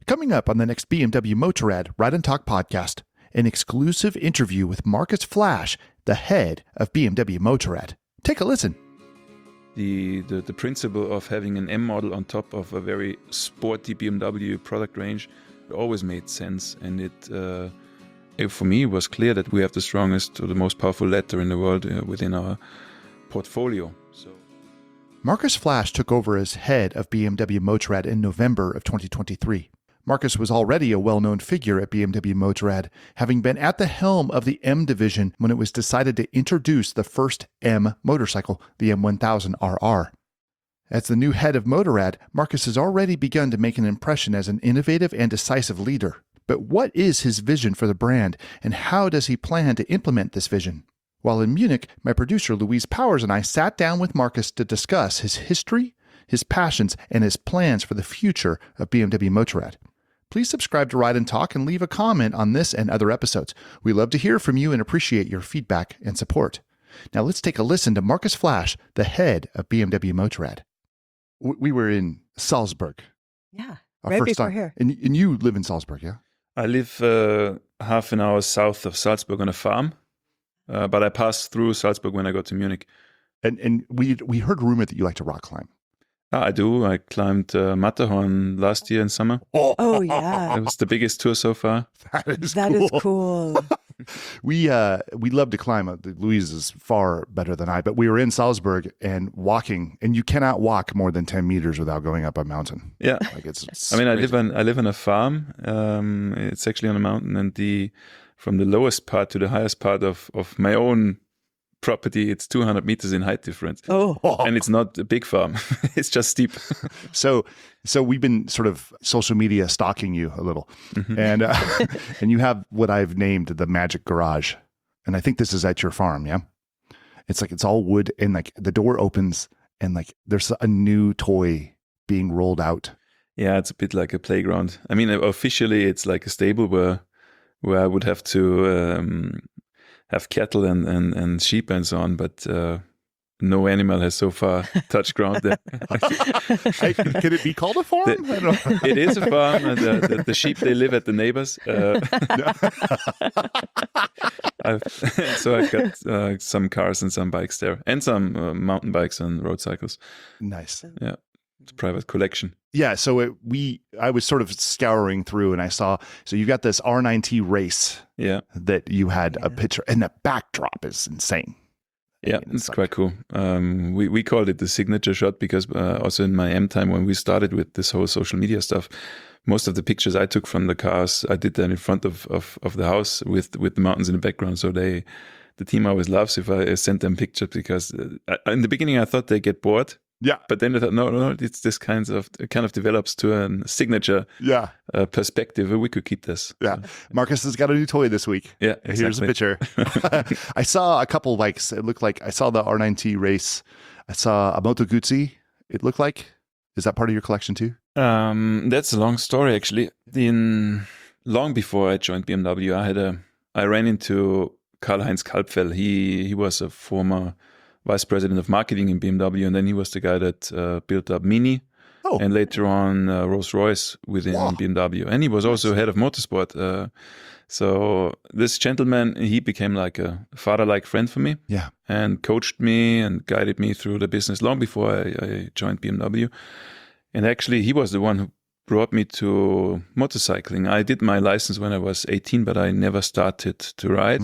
Coming up on the next BMW Motorrad Ride and Talk podcast, an exclusive interview with Markus Flasch, the head of BMW Motorrad. Take a listen. The principle of having an M model on top of a very sporty BMW product range always made sense, and it for me was clear that we have the strongest or the most powerful ladder in the world within our portfolio. Markus Flasch took over as head of BMW Motorrad in November of 2023. Markus was already a well-known figure at BMW Motorrad, having been at the helm of the M division when it was decided to introduce the first M motorcycle, the M1000RR. As the new head of Motorrad, Markus has already begun to make an impression as an innovative and decisive leader. But what is his vision for the brand, and how does he plan to implement this vision? While in Munich, my producer Louise Powers and I sat down with Markus to discuss his history, his passions, and his plans for the future of BMW Motorrad. Please subscribe to Ride and Talk and leave a comment on this and other episodes. We love to hear from you and appreciate your feedback and support. Now let's take a listen to Markus Flasch, the head of BMW Motorrad. We were in Salzburg. Yeah, Our right first before time. here. And you live in Salzburg, yeah? I live half an hour south of Salzburg on a farm, but I pass through Salzburg when I go to Munich. And we heard a rumor that you like to rock climb. I do. I climbed Matterhorn last year in summer. Oh, yeah. It was the biggest tour so far. That is cool. We love to climb. Louise is far better than I, but we were in Salzburg and walking, and you cannot walk more than 10 meters without going up a mountain. Yeah. Like it's I mean, crazy. I live on a farm. It's actually on a mountain, and from the lowest part to the highest part of my own property, it's 200 meters in height difference. Oh, And it's not a big farm. It's just steep. So we've been sort of social media stalking you a little, and and you have what I've named the magic garage, and I think this is at your farm, yeah. It's like it's all wood, and like the door opens, and like there's a new toy being rolled out. Yeah, it's a bit like a playground. I mean, officially, it's like a stable where I would have to have cattle and sheep and so on, but no animal has so far touched ground there. Could it be called a farm? I don't know. It is a farm, and the sheep, they live at the neighbors. So I've got some cars and some bikes there, and some mountain bikes and road cycles. Nice. Yeah, it's a private collection. Yeah, so I was sort of scouring through, and I saw, so you've got this R9T race Yeah, that you had a picture, and the backdrop is insane. yeah, I mean, it's like- quite cool. We called it the signature shot because also in my M time when we started with this whole social media stuff, most of the pictures I took from the cars, I did that in front of the house with the mountains in the background. So the team always loves if I send them pictures because in the beginning I thought they get bored. Yeah, But then I thought, no, it's this kind of develops to a signature yeah, perspective. We could keep this. yeah. Markus has got a new toy this week. Yeah, Here's a exactly. picture. I saw a couple bikes. It looked like I saw the R9T race. I saw a Moto Guzzi. It looked like. Is that part of your collection too? That's a long story, actually. Long before I joined BMW, I ran into Karl-Heinz Kalbfell. He was a former vice president of marketing in BMW, and then he was the guy that built up Mini, Oh. and later on Rolls-Royce within Wow. BMW. And he was also head of motorsport. So this gentleman, he became like a father-like friend for me, Yeah. and coached me and guided me through the business long before I joined BMW. And actually, he was the one who brought me to motorcycling. I did my license when I was 18, but I never started to ride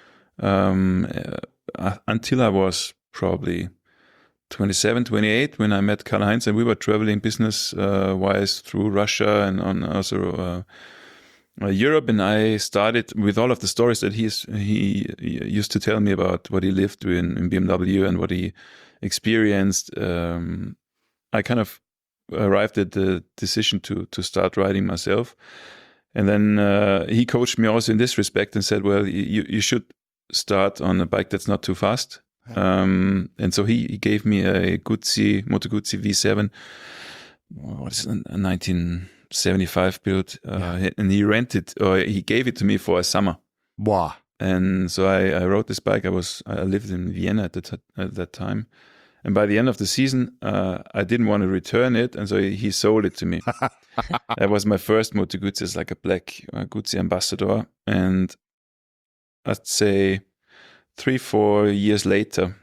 until I was probably 27, 28 when I met Karl-Heinz, and we were traveling business-wise through Russia and on also Europe. And I started with all of the stories that he used to tell me about what he lived through in BMW and what he experienced. I kind of arrived at the decision to start riding myself. And then he coached me also in this respect and said, well, you should start on a bike that's not too fast. And so he gave me a Moto Guzzi V7, what is it, a 1975 build, and he gave it to me for a summer. Wow. And so I rode this bike. I lived in Vienna at that time, And by the end of the season, I didn't want to return it, and so he sold it to me. That was my first Moto Guzzi, it's like a black Guzzi Ambassador. And I'd say 3-4 years later,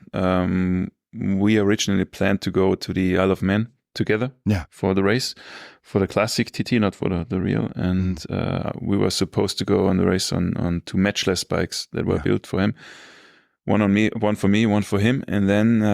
we originally planned to go to the Isle of Man together for the race, for the classic TT, not for the real. And we were supposed to go on the race on 2 matchless bikes that were built for him. One for me, one for him. And then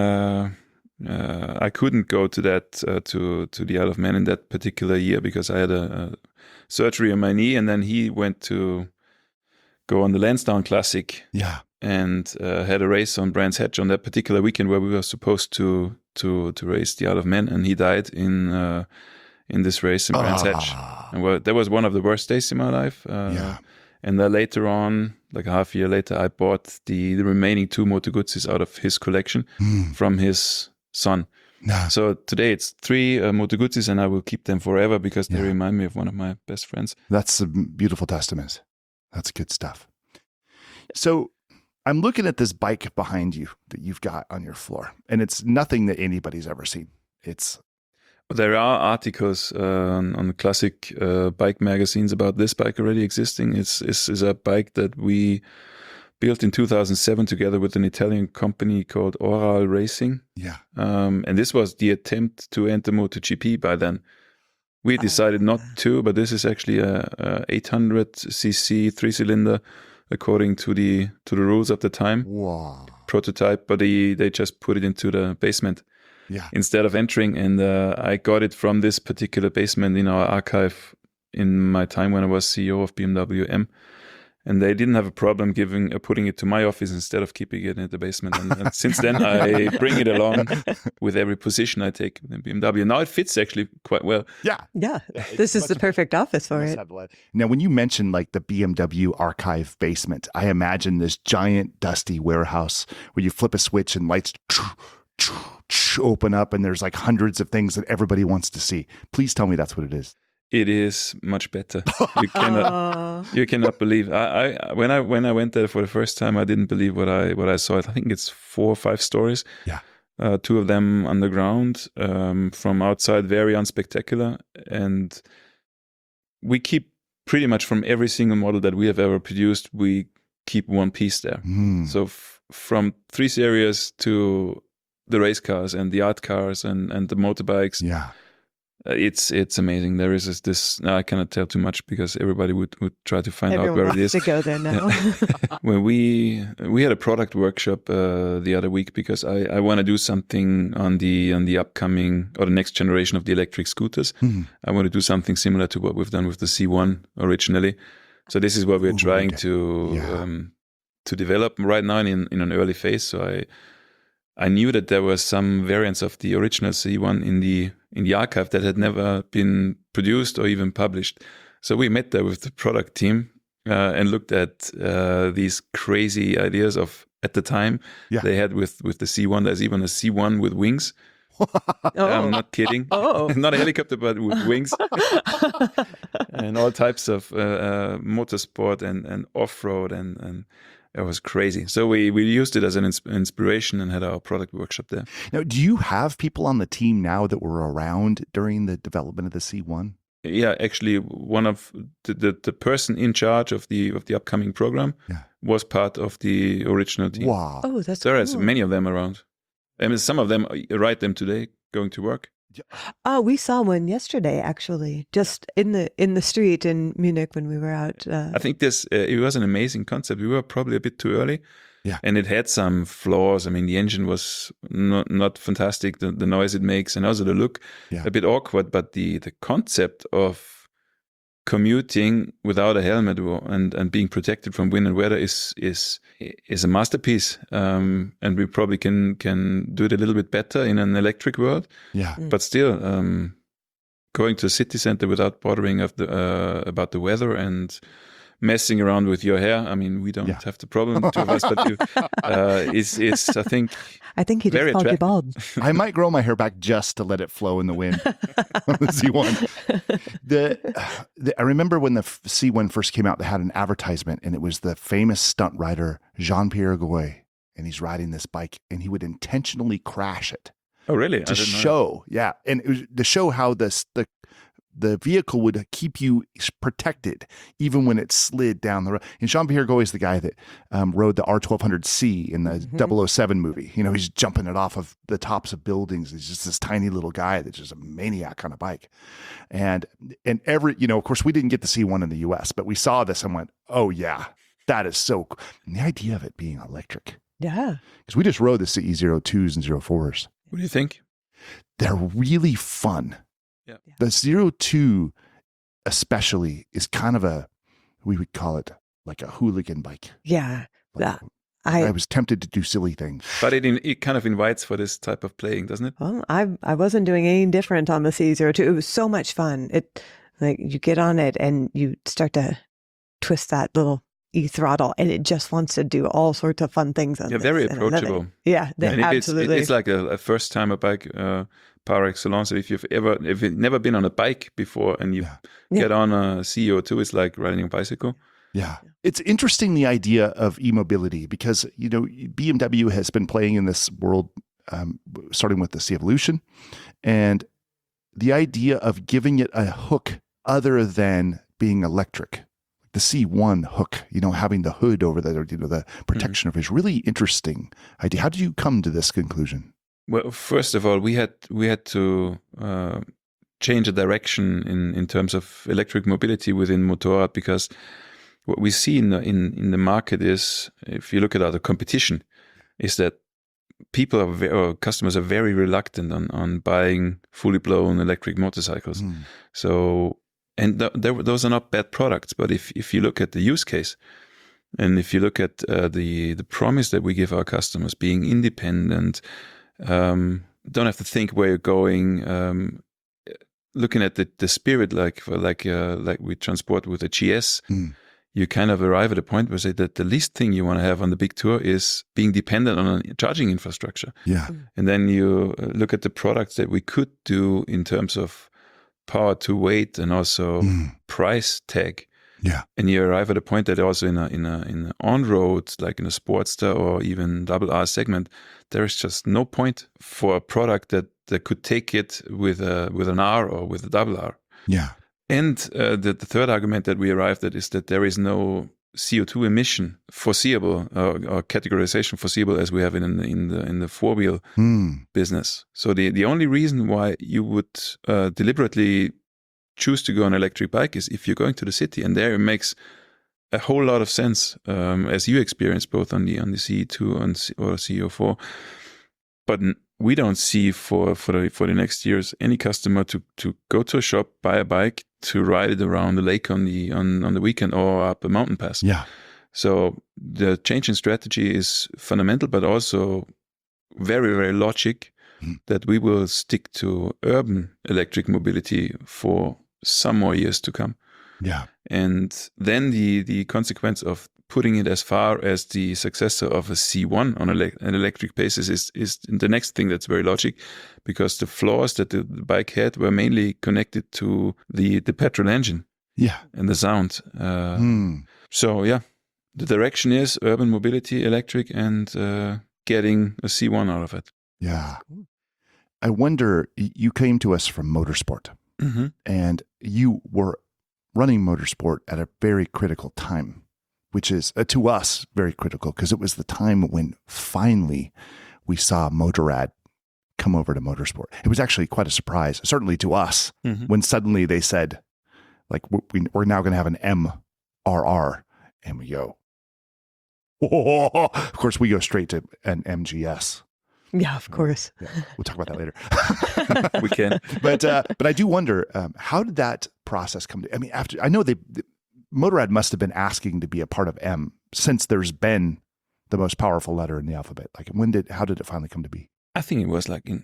I couldn't go to that to the Isle of Man in that particular year because I had a surgery on my knee, and then he went to go on the Lansdowne Classic. Yeah. And had a race on Brands Hatch on that particular weekend where we were supposed to race the Isle of Man, and he died in this race in Brands Hatch. And that was one of the worst days in my life. And then later on, like a half year later, I bought the remaining 2 Moto Guzzis out of his collection from his son. So today it's 3 Moto Guzzis, and I will keep them forever because they remind me of one of my best friends. That's a beautiful testament. That's good stuff. So I'm looking at this bike behind you that you've got on your floor, and it's nothing that anybody's ever seen. There are articles on classic bike magazines about this bike already existing. It's a bike that we built in 2007 together with an Italian company called Oral Racing. And this was the attempt to enter MotoGP by then. We decided not to, but this is actually a 800cc 3-cylinder according to the rules of the time. Prototype, but they just put it into the basement instead of entering. And I got it from this particular basement in our archive in my time when I was CEO of BMW M. And they didn't have a problem putting it to my office instead of keeping it in the basement. And since then, I bring it along with every position I take in BMW. Now it fits actually quite well. Yeah. This is the perfect office for it. Now, when you mentioned like the BMW archive basement, I imagine this giant dusty warehouse where you flip a switch and lights open up and there's like hundreds of things that everybody wants to see. Please tell me that's what it is. It is much better. You cannot believe. When I went there for the first time, I didn't believe what I saw. I think it's 4 or 5 stories. 2 of them underground. From outside, very unspectacular. And we keep pretty much from every single model that we have ever produced, we keep one piece there. So from 3 Series to the race cars and the art cars and the motorbikes. It's amazing. There is this. I cannot tell too much because everybody would try to find out where it is. Everyone wants to go there now. When we had a product workshop the other week because I want to do something on the upcoming or the next generation of the electric scooters. I want to do something similar to what we've done with the C1 originally. So this is what we're trying to develop right now in an early phase. So I knew that there were some variants of the original C1 in the archive that had never been produced or even published. So we met there with the product team and looked at these crazy ideas of, at the time, they had with the C1. There's even a C1 with wings. I'm not kidding. Not a helicopter, but with wings. And all types of motorsport and off-road and it was crazy. So we used it as an inspiration and had our product workshop there. Now, do you have people on the team now that were around during the development of the C1? Yeah, actually, one of the person in charge of the upcoming program was part of the original team. Wow. Oh, that's there cool. are many of them around. I mean, some of them ride them today going to work. Oh, we saw one yesterday, actually, just in the street in Munich when we were out. I think it was an amazing concept. We were probably a bit too early. And it had some flaws. I mean, the engine was not fantastic, the noise it makes, and also the look a bit awkward. But the concept of commuting without a helmet and being protected from wind and weather is a masterpiece. And we probably can do it a little bit better in an electric world. But still, going to a city center without bothering about the weather and messing around with your hair. I mean, we don't have the problem, the two of us, but is I think. I think he just called you bald. I might grow my hair back just to let it flow in the wind on the C1. I remember when the C1 first came out, they had an advertisement, and it was the famous stunt rider Jean-Pierre Gouet, and he's riding this bike, and he would intentionally crash it Oh, really? I to didn't know show, yeah, and it was to show how the vehicle would keep you protected even when it slid down the road. And Jean-Pierre Gouy is the guy that rode the R1200C in the 007 movie. You know, he's jumping it off of the tops of buildings. He's just this tiny little guy that's just a maniac on a bike. And every, you know, of course, we didn't get to see one in the US, but we saw this and went, oh, yeah, that is so cool. And the idea of it being electric. Yeah. Because we just rode the CE02s and 04s. What do you think? They're really fun. Yeah. The 02 especially is kind of we would call it like a hooligan bike. Yeah. Like, I I was tempted to do silly things. But it kind of invites for this type of playing, doesn't it? Well, I wasn't doing any different on the C02. It was so much fun. It like you get on it and you start to twist that little e-throttle, and it just wants to do all sorts of fun things. Yeah, very approachable. Yeah, And absolutely. it's like a first time a bike par excellence. If you've never been on a bike before and you get on a CO2, it's like riding a bicycle. Yeah. It's interesting, the idea of e-mobility, because, you know, BMW has been playing in this world, starting with the C Evolution, and the idea of giving it a hook other than being electric. The C1 hook, you know, having the hood over the, you know, the protection of it is really interesting idea. How did you come to this conclusion? Well, first of all, we had to change the direction in terms of electric mobility within Motorrad, because what we see in the market is, if you look at other competition, is that people or customers are very reluctant on buying fully blown electric motorcycles. So, and those are not bad products, but if you look at the use case, and if you look at the promise that we give our customers, being independent, don't have to think where you're going, looking at the spirit, like we transport with a GS, you kind of arrive at a point where say that the least thing you want to have on the big tour is being dependent on a charging infrastructure. Yeah. And then you look at the products that we could do in terms of power to weight and also price tag. Yeah. And you arrive at a point that also in a on-road, like in a Sportster or even double R segment, there is just no point for a product that could take it with an R or with a double R. Yeah. And the third argument that we arrived at is that there is no CO2 emission foreseeable or categorization foreseeable as we have in the four-wheel business. So the only reason why you would deliberately choose to go on an electric bike is if you're going to the city, and there it makes a whole lot of sense, as you experience both on the CE2 or CE04. But we don't see for the next years any customer to go to a shop, buy a bike, to ride it around the lake on the weekend or up a mountain pass. Yeah. So the change in strategy is fundamental, but also very, very logic that we will stick to urban electric mobility for some more years to come. Yeah. And then the consequence of putting it as far as the successor of a C1 on an electric basis is the next thing that's very logic, because the flaws that the bike had were mainly connected to the petrol engine. Yeah. And the sound. So yeah, the direction is urban mobility, electric, and getting a C1 out of it. Yeah. I wonder, you came to us from motorsport, and you were running motorsport at a very critical time, which is, to us, very critical, because it was the time when finally we saw Motorrad come over to motorsport. It was actually quite a surprise, certainly to us, when suddenly they said, like, we're now going to have an MRR, and we go, oh. Of course, we go straight to an MGS. Yeah, of course. Yeah, we'll talk about that later. We can. But I do wonder, how did that process come to? I mean, I know Motorrad must have been asking to be a part of M since there's been the most powerful letter in the alphabet. Like, how did it finally come to be? I think it was like in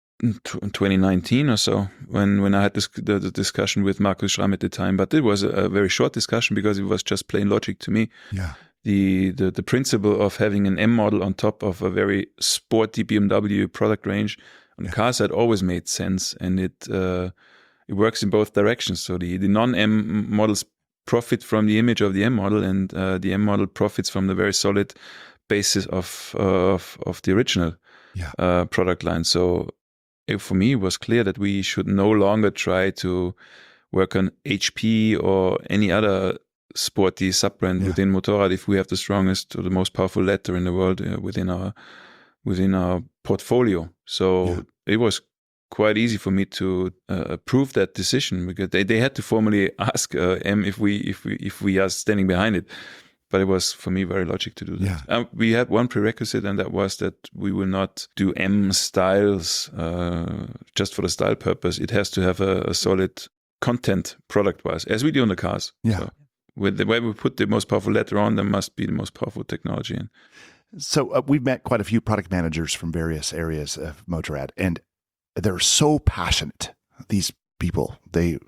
2019 or so when I had the discussion with Markus Schramm at the time. But it was a very short discussion because it was just plain logic to me. Yeah. The principle of having an M model on top of a very sporty BMW product range on the car side always made sense, and it works in both directions. So the non-M models profit from the image of the M model, and the M model profits from the very solid basis of the original product line. So for me, it was clear that we should no longer try to work on HP or any other sporty sub-brand within Motorrad if we have the strongest or the most powerful letter in the world within our portfolio. So it was quite easy for me to approve that decision, because they had to formally ask M if we are standing behind it. But it was, for me, very logical to do that. Yeah. We had one prerequisite, and that was that we will not do M styles just for the style purpose. It has to have a solid content product-wise, as we do on the cars. Yeah. So with the way we put the most powerful letter on, there must be the most powerful technology in. So we've met quite a few product managers from various areas of Motorrad, and they're so passionate. These people, they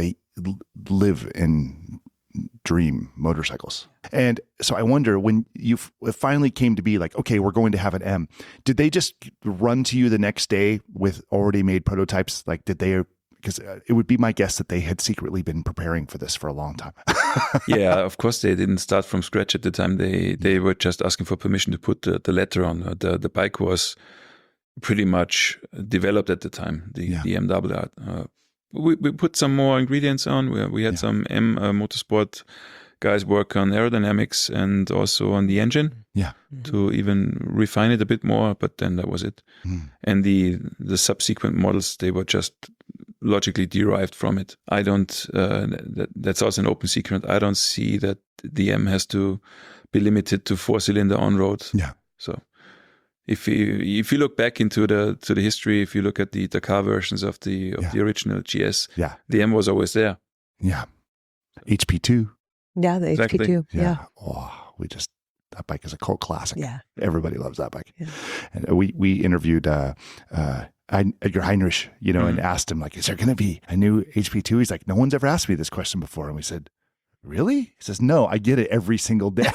live in dream motorcycles. And so I wonder, when you finally came to be like, okay, we're going to have an M, did they just run to you the next day with already made prototypes? Like, did they, because it would be my guess that they had secretly been preparing for this for a long time. Yeah, of course they didn't start from scratch at the time. They were just asking for permission to put the letter on. The bike was pretty much developed at the time, the MWR. We put some more ingredients on. We had some M Motorsport guys work on aerodynamics and also on the engine to even refine it a bit more, but then that was it. And the subsequent models, they were just logically derived from it. I don't, that's also an open secret. I don't see that the M has to be limited to 4-cylinder on-road. Yeah. So if you look back into the history, if you look at the Dakar versions of the original GS, the M was always there. Yeah. HP2. Yeah, the Exactly. HP2. Yeah. Oh, that bike is a cult classic. Yeah. Everybody loves that bike. Yeah. And we interviewed Edgar Heinrich, and asked him, like, is there going to be a new HP2? He's like, no one's ever asked me this question before. And we said, really? He says, no, I get it every single day.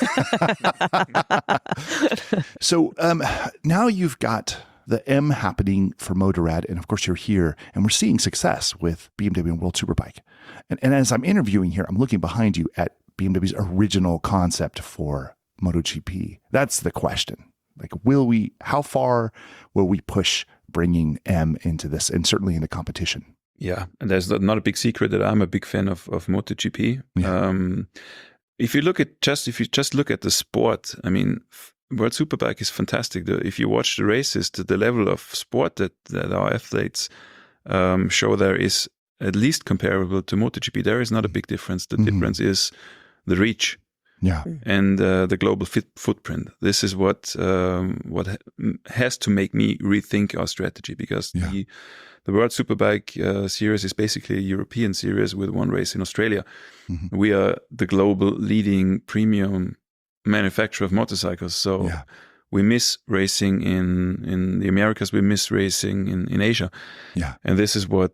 So now you've got the M happening for Motorrad, and of course you're here, and we're seeing success with BMW and World Superbike. And as I'm interviewing here, I'm looking behind you at BMW's original concept for MotoGP. That's the question. Like, how far will we push bringing M into this, and certainly in the competition? Yeah, and there's not a big secret that I'm a big fan of MotoGP. Yeah. If you just look at the sport, I mean, World Superbike is fantastic. If you watch the races, the level of sport that our athletes show there is at least comparable to MotoGP. There is not a big difference. The difference is the reach. Yeah, and the global footprint. This is what has to make me rethink our strategy, because the World Superbike series is basically a European series with one race in Australia. We are the global leading premium manufacturer of motorcycles, so we miss racing in the Americas. We miss racing in Asia. Yeah, and this is what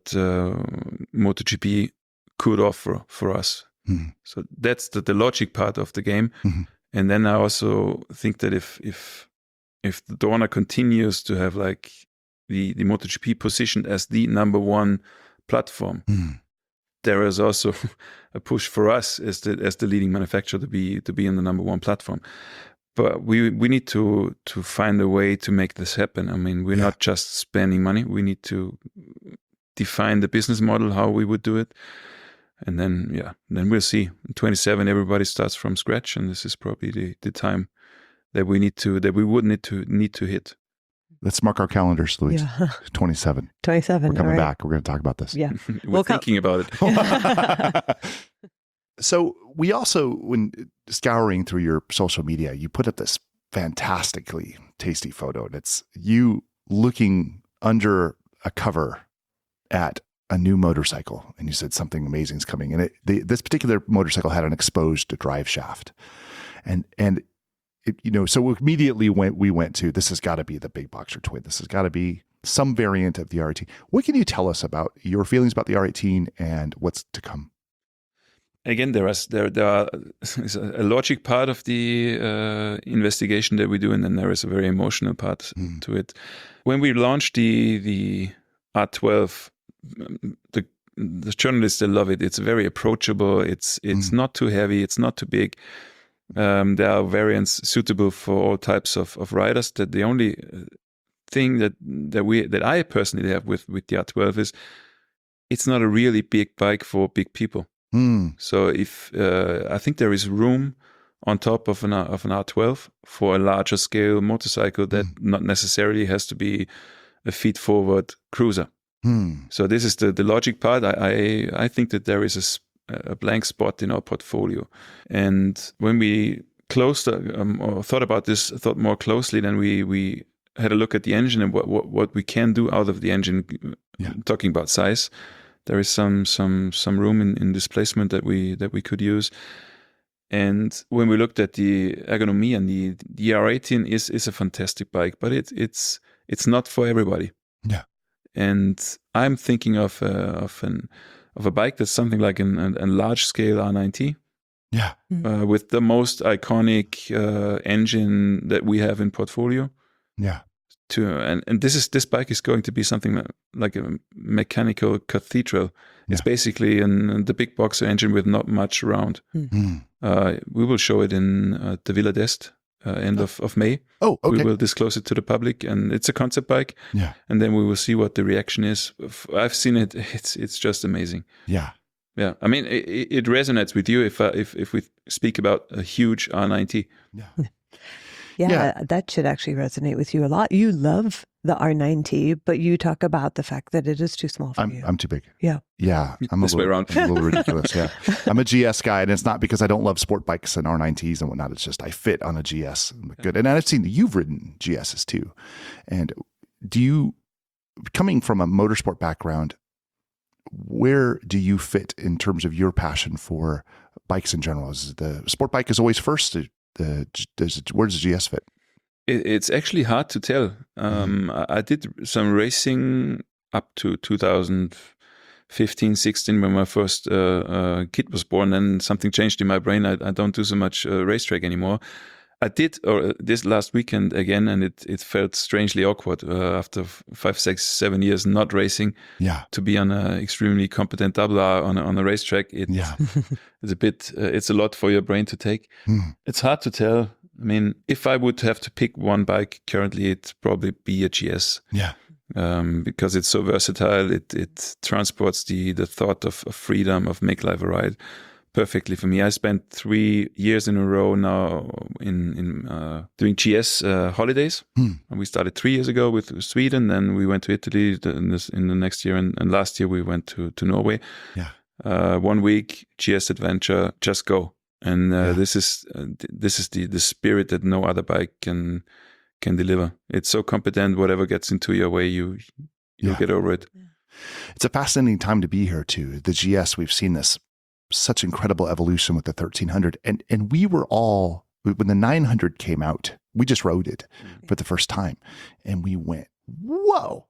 MotoGP could offer for us. So that's the logic part of the game. And then I also think that if the Dorna continues to have like the MotoGP positioned as the number one platform, there is also a push for us as the leading manufacturer to be in the number one platform. But we need to find a way to make this happen. I mean, we're not just spending money. We need to define the business model, how we would do it. And then we'll see. In 27, everybody starts from scratch, and this is probably the time that we would need to hit. Let's mark our calendars, Louise. 27. 27. We're coming back. We're going to talk about this. Yeah, we're thinking about it. So we also, when scouring through your social media, you put up this fantastically tasty photo, and it's you looking under a cover at a new motorcycle, and you said something amazing is coming. And this particular motorcycle had an exposed drive shaft, and it, so immediately we went to, this has got to be the big boxer twin. This has got to be some variant of the R18. What can you tell us about your feelings about the R18 and what's to come? Again, there is a logic part of the investigation that we do, and then there is a very emotional part to it. When we launched the R12, the journalists, they love it. It's very approachable. It's not too heavy. It's not too big. There are variants suitable for all types of riders. That the only thing that I personally have with the R12 is it's not a really big bike for big people. So if I think there is room on top of an R12 for a larger scale motorcycle that not necessarily has to be a feed-forward cruiser. So this is the logic part. I think that there is a blank spot in our portfolio. And when we closed or thought more closely, then we had a look at the engine and what we can do out of the engine. Talking about size, there is some room in displacement that we could use. And when we looked at the ergonomy, and the R18 is a fantastic bike, but it's not for everybody. Yeah. And I'm thinking of a bike that's something like a large scale R90. Yeah. With the most iconic engine that we have in portfolio. Yeah. And this bike is going to be something like a mechanical cathedral. It's basically the big boxer engine with not much around. We will show it in the Villa d'Est end of May. Oh, okay. We will disclose it to the public, and it's a concept bike. Yeah. And then we will see what the reaction is. I've seen it. It's just amazing. Yeah. Yeah. I mean, it resonates with you if we speak about a huge R90. Yeah. Yeah, that should actually resonate with you a lot. You love the R90, but you talk about the fact that it is too small for you. I'm too big. Yeah. Yeah. I'm This way around. I'm a little ridiculous. Yeah. I'm a GS guy, and it's not because I don't love sport bikes and R90s and whatnot. It's just I fit on a GS. Good. And I've seen you've ridden GSs too. And coming from a motorsport background, where do you fit in terms of your passion for bikes in general? Is the sport bike is always first? Where does the GS fit? It's actually hard to tell. I did some racing up to 2015, 16 when my first kid was born, and something changed in my brain. I don't do so much racetrack anymore. I did this last weekend again, and it felt strangely awkward after 5, 6, 7 years not racing. Yeah. To be on an extremely competent double R on a racetrack, it's a bit. It's a lot for your brain to take. It's hard to tell. I mean, if I would have to pick one bike currently, it'd probably be a GS. Yeah. Because it's so versatile. It transports the thought of freedom, of make life a ride, perfectly for me. I spent 3 years in a row now in doing GS holidays. And we started 3 years ago with Sweden, then we went to Italy in the next year, and last year we went to Norway. Yeah. 1 week GS adventure, just go. And this is the spirit that no other bike can deliver. It's so competent. Whatever gets into your way, you'll get over it. It's a fascinating time to be here too. The GS, we've seen this such incredible evolution with the 1300, and we were all, when the 900 came out, we just rode it for the first time, and we went, whoa.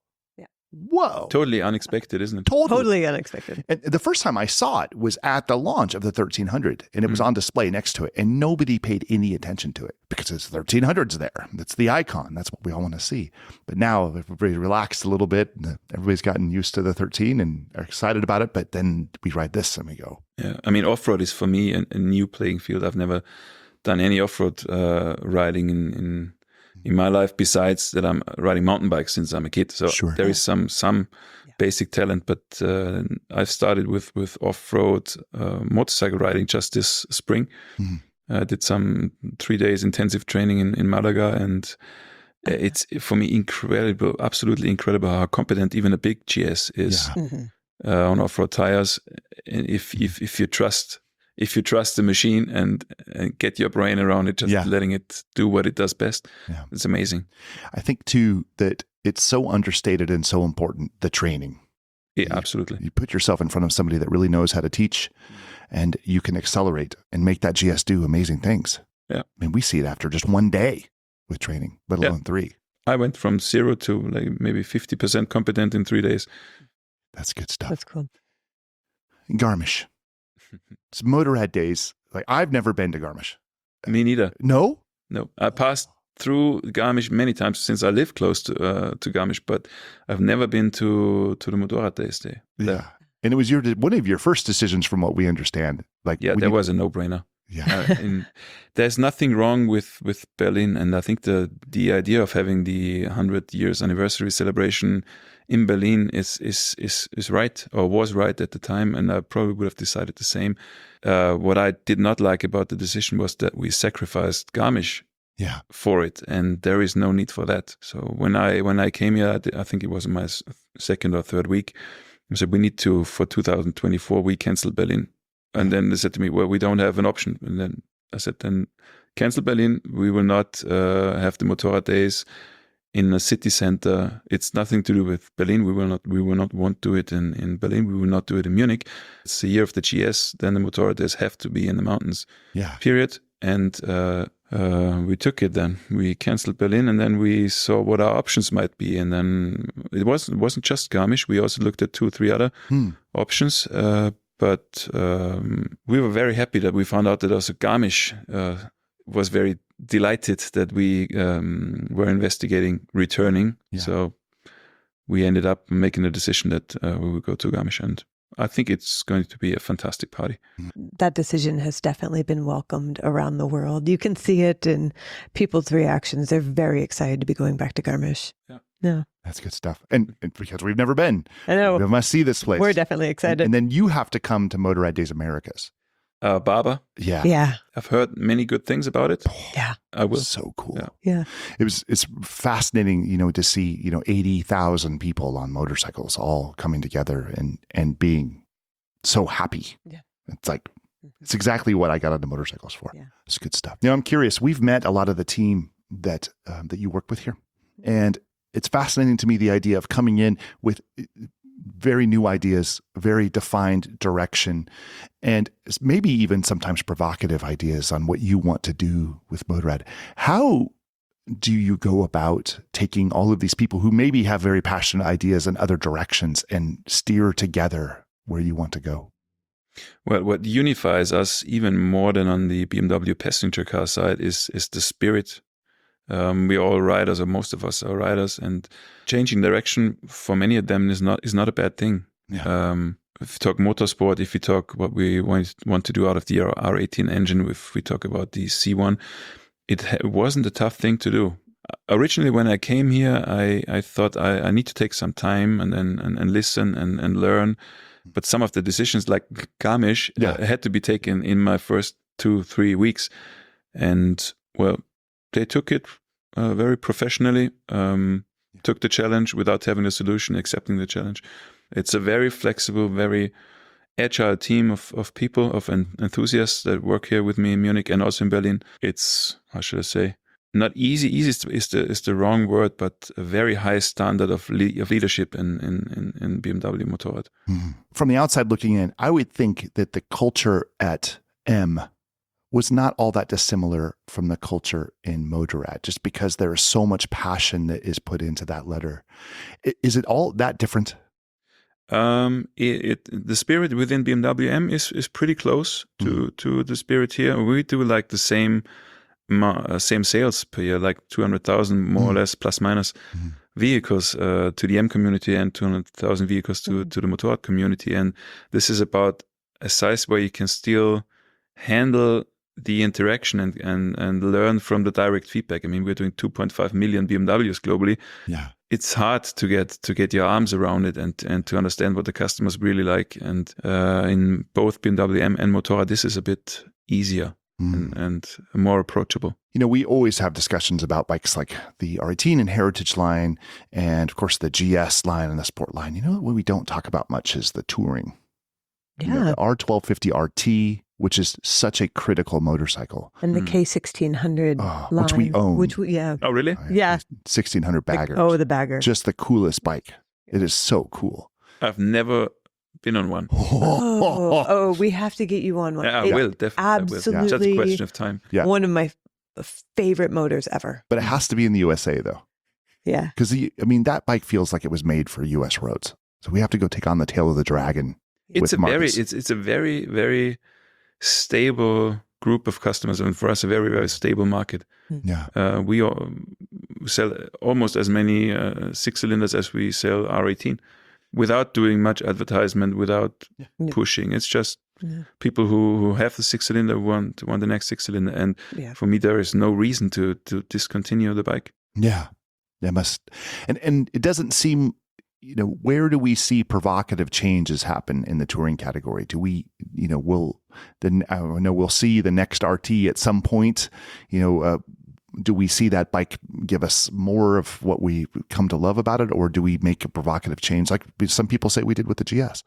Whoa. Totally unexpected, isn't it? Totally unexpected. And the first time I saw it was at the launch of the 1300, and it was on display next to it, and nobody paid any attention to it because it's 1300's there. That's the icon. That's what we all want to see. But now everybody relaxed a little bit. Everybody's gotten used to the 13 and are excited about it. But then we ride this and we go. Yeah. I mean, off-road is for me a new playing field. I've never done any off-road riding in my life, besides that I'm riding mountain bikes since I'm a kid. So there is some basic talent, but I've started with off-road motorcycle riding just this spring. I did some 3 days intensive training in Malaga, and it's for me incredible, absolutely incredible how competent even a big GS is on off-road tires. And if you trust the machine and get your brain around it, just letting it do what it does best, it's amazing. I think too that it's so understated and so important, the training. Yeah, absolutely. You put yourself in front of somebody that really knows how to teach, and you can accelerate and make that GS do amazing things. Yeah. I mean, we see it after just 1 day with training, let alone 3. I went from 0 to like maybe 50% competent in 3 days. That's good stuff. That's cool. Garmisch. It's Motorrad days. Like, I've never been to Garmisch. Me neither. No? No. I passed through Garmisch many times since I live close to Garmisch, but I've never been to the Motorrad days there. Yeah. And it was one of your first decisions from what we understand. Like, that was a no-brainer. Yeah. There's nothing wrong with Berlin, and I think the idea of having the 100 years anniversary celebration in Berlin is right, or was right at the time, and I probably would have decided the same. What I did not like about the decision was that we sacrificed Garmisch Yeah. for it, and there is no need for that. So when I came here, I think it was my second or third week, I said we need to, for 2024, we cancel Berlin. And then they said to me, well, we don't have an option. And then I said, then cancel Berlin. We will not have the Motorrad days in a city center. It's nothing to do with Berlin. We will not want to do it in Berlin. We will not do it in Munich. It's the year of the GS. Then the Motorrad days have to be in the mountains. Yeah. Period. And we took it then. We canceled Berlin, and then we saw what our options might be. And then it wasn't just Garmisch. We also looked at 2 or 3 other options. But we were very happy that we found out that also Garmisch was very delighted that we were investigating returning. Yeah. So we ended up making a decision that we would go to Garmisch, and I think it's going to be a fantastic party. That decision has definitely been welcomed around the world. You can see it in people's reactions. They're very excited to be going back to Garmisch. Yeah. That's good stuff. And because we've never been, I know. we must see this place. We're definitely excited. And then you have to come to Motorrad Days Americas. Barber, Yeah. Yeah. I've heard many good things about it. Yeah. I will. So cool. Yeah. Yeah. It's fascinating, to see, 80,000 people on motorcycles all coming together and being so happy. Yeah. It's like, it's exactly what I got into motorcycles for. Yeah. It's good stuff. I'm curious. We've met a lot of the team that you work with here, and it's fascinating to me, the idea of coming in with very new ideas, very defined direction, and maybe even sometimes provocative ideas on what you want to do with Motorrad. How do you go about taking all of these people who maybe have very passionate ideas in other directions and steer together where you want to go? Well, what unifies us even more than on the BMW passenger car side is the spirit. We're all riders, or most of us are riders, and changing direction for many of them is not a bad thing. Yeah. If you talk motorsport, if you talk what we want to do out of the R18 engine, if we talk about the C1, it wasn't a tough thing to do. Originally, when I came here, I thought I need to take some time and listen and learn. But some of the decisions, like Garmisch, had to be taken in my first 2-3 weeks, and well, they took it very professionally, took the challenge without having a solution, accepting the challenge. It's a very flexible, very agile team of people, of enthusiasts that work here with me in Munich and also in Berlin. It's, how should I say, not easy. Easy is the wrong word, but a very high standard of leadership in BMW Motorrad. From the outside looking in, I would think that the culture at M was not all that dissimilar from the culture in Motorrad, just because there is so much passion that is put into that letter. Is it all that different? The spirit within BMW M is pretty close to the spirit here. We do like the same sales per year, like 200,000 more or less, plus minus vehicles to the M community, and 200,000 vehicles to the Motorrad community. And this is about a size where you can still handle the interaction and learn from the direct feedback. I mean, we're doing 2.5 million BMWs globally. Yeah. It's hard to get your arms around it and to understand what the customers really like. And in both BMW M and Motorrad, this is a bit easier and more approachable. We always have discussions about bikes like the R18 and Heritage line, and of course the GS line and the Sport line. What we don't talk about much is the touring. Yeah. The R1250 RT, which is such a critical motorcycle. And the K1600 line. Which we own. Oh, really? Yeah. 1600 bagger. The bagger. Just the coolest bike. It is so cool. I've never been on one. We have to get you on one. Yeah, I will, definitely. Absolutely. I will. Just a question of time. Yeah. One of my favorite motors ever. But it has to be in the USA, though. Yeah. Because, that bike feels like it was made for US roads. So we have to go take on the tail of the dragon. It's a very, very stable group of customers, and for us, a very, very stable market. Yeah. We sell almost as many 6-cylinders as we sell R18 without doing much advertisement, without pushing. It's just people who have the 6-cylinder want the next 6-cylinder. And Yeah. for me, there is no reason to discontinue the bike. Yeah. That must, and it doesn't seem, where do we see provocative changes happen in the touring category? Do we, I know we'll see the next RT at some point, do we see that bike give us more of what we come to love about it, or do we make a provocative change like some people say we did with the GS?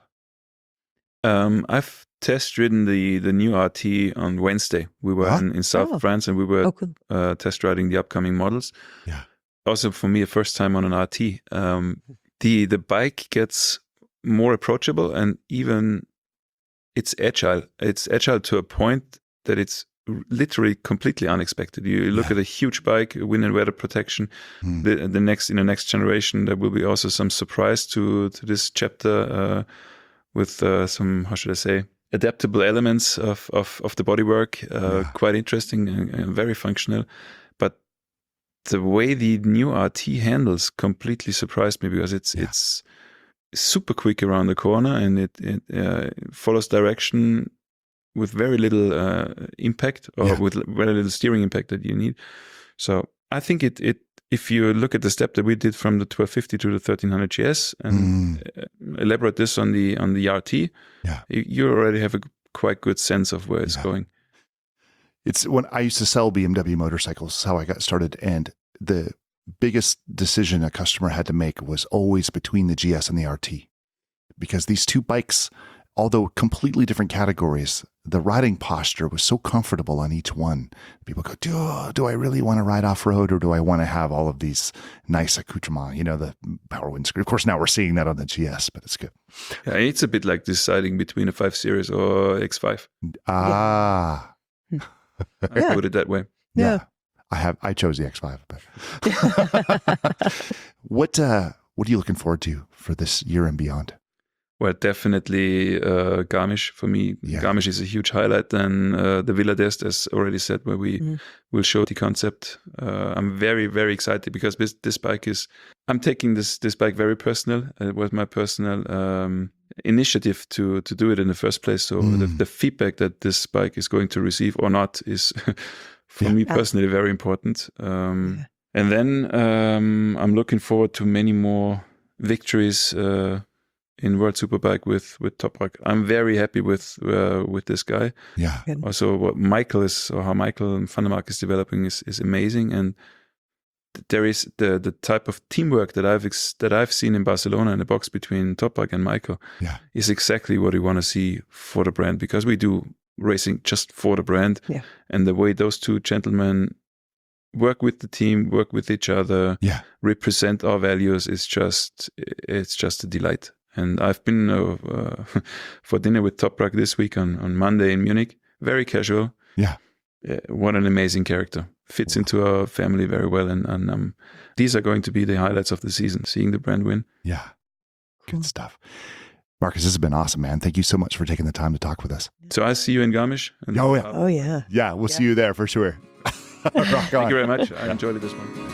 I've test ridden the new RT on Wednesday. We were in South France, and we were cool. test riding the upcoming models. Yeah. Also for me, a first time on an RT. The bike gets more approachable, and even it's agile. It's agile to a point that it's literally completely unexpected. You look at a huge bike, wind and weather protection. In the next generation, there will be also some surprise to this chapter with some, how should I say, adaptable elements of the bodywork. Quite interesting and very functional. But the way the new RT handles completely surprised me, because it's super quick around the corner, and it follows direction with very little impact, or with very little steering impact that you need. So I think it if you look at the step that we did from the 1250 to the 1300 GS and elaborate this on the RT, you already have a quite good sense of where it's going. It's when I used to sell BMW motorcycles, how I got started, and the biggest decision a customer had to make was always between the GS and the RT, because these two bikes, although completely different categories, the riding posture was so comfortable on each one. People go, do I really want to ride off-road, or do I want to have all of these nice accoutrements, the power windscreen? Of course, now we're seeing that on the GS, but it's good. Yeah, it's a bit like deciding between a 5 Series or X5. Ah. I put it that way. Yeah. I chose the X5. But what are you looking forward to for this year and beyond? Well, definitely Garmisch for me. Yeah. Garmisch is a huge highlight. And the Villa d'Este, as already said, where we will show the concept. I'm very, very excited, because this bike I'm taking this bike very personal. It was my personal initiative to do it in the first place. So the feedback that this bike is going to receive or not is, for me personally, very important. And then I'm looking forward to many more victories in World Superbike with Toprak. I'm very happy with this guy. Yeah. Also, what Michael how Michael van der Mark is developing is amazing, and there is the type of teamwork that I've seen in Barcelona in the box between Toprak and Michael is exactly what we want to see for the brand, because we do racing just for the brand, and the way those two gentlemen work with the team, work with each other, represent our values it's just a delight. And I've been for dinner with Toprak this week on Monday in Munich. Very casual. Yeah. What an amazing character. Fits into our family very well. And these are going to be the highlights of the season, seeing the brand win. Yeah. Good stuff. Marcus, this has been awesome, man. Thank you so much for taking the time to talk with us. So I see you in Garmisch. Oh, yeah. Oh, yeah. Yeah, we'll see you there for sure. Rock on. Thank you very much. I enjoyed it this one.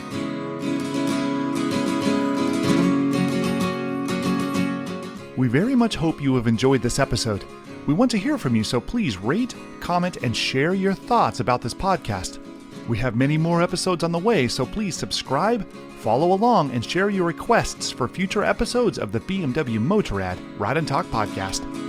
We very much hope you have enjoyed this episode. We want to hear from you, so please rate, comment, and share your thoughts about this podcast. We have many more episodes on the way, so please subscribe, follow along, and share your requests for future episodes of the BMW Motorrad Ride and Talk podcast.